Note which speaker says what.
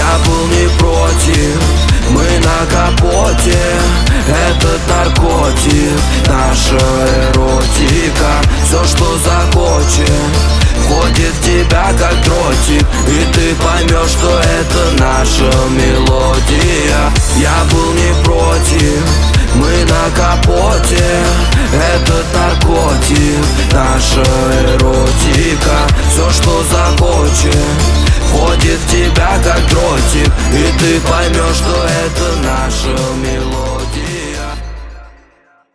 Speaker 1: Я был не против, мы на капоте. Этот наркотик, наша эротика. Все, что захочет, входит в тебя как дротик. И ты поймешь, что это наша мелодия. Я был не против, мы на капоте. Этот наркотик, наша эротика. Все, что захочет, входит в тебя как дротик. И ты поймешь, что